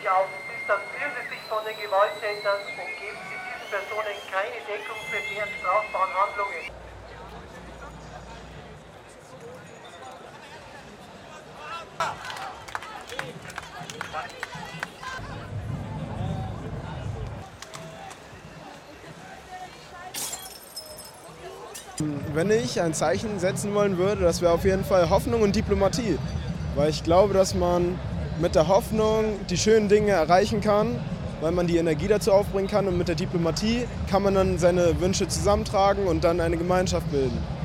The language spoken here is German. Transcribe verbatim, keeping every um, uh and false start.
auf. Distanzieren Sie sich von den Gewalttätern und geben Sie diesen Personen keine Deckung für deren strafbaren Handlungen. Wenn ich ein Zeichen setzen wollen würde, das wäre auf jeden Fall Hoffnung und Diplomatie. Weil ich glaube, dass man mit der Hoffnung die schönen Dinge erreichen kann, weil man die Energie dazu aufbringen kann. Und mit der Diplomatie kann man dann seine Wünsche zusammentragen und dann eine Gemeinschaft bilden.